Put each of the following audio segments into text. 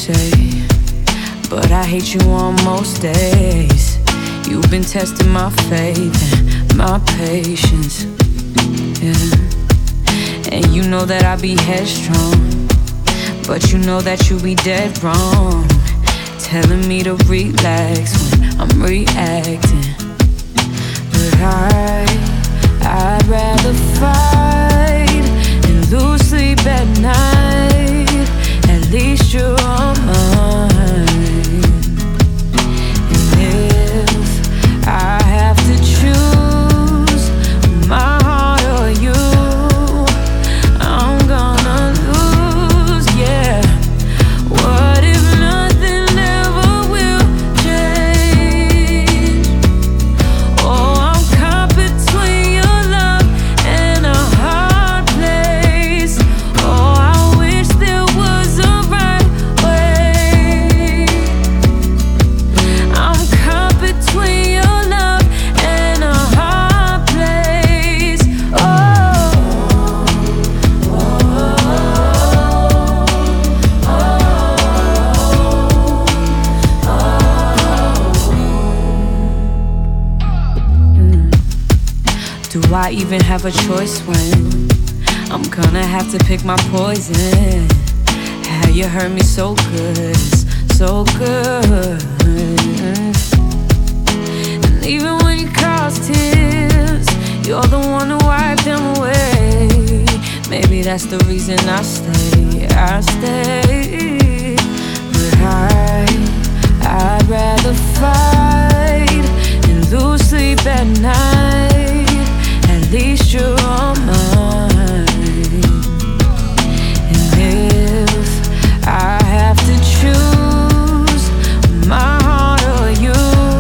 say, but I hate you on most days. You've been testing my faith and my patience, yeah. And you know that I be headstrong, but you know that you be dead wrong, telling me to relax when I'm reacting. But I'd rather fight and lose sleep at night. At least you're on mine. And if I have to choose my heart or you, I'm gonna lose, yeah. What if nothing ever will change? Oh, I'm caught between your love and a hard place. Oh, I wish there was a right way. I'm caught between your love and a hard place. Do I even have a choice when I'm gonna have to pick my poison? How you hurt me so good, so good. And even when you cause tears, you're the one who wiped them away. Maybe that's the reason I stay. But I'd rather fight and lose sleep at night. At least you're on mine. And if I have to choose my heart or you,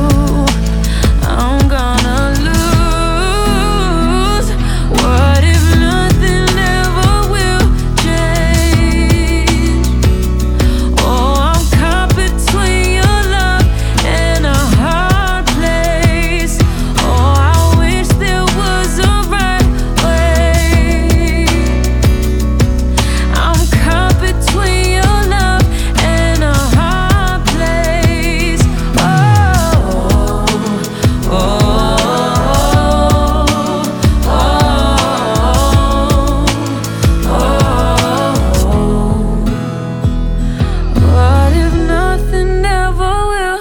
I'm gonna lose. What if nothing ever will change? Oh, I'm caught between your love and a hard place. Oh, I wish there was a right way. I'm caught between your love and a hard place. What if nothing ever will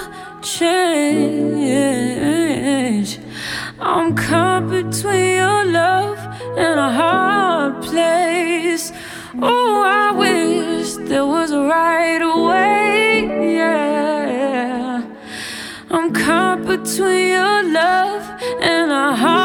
change? I'm caught between your love and a hard place. Oh, I wish there was a right way, yeah. I'm caught between your love and a hard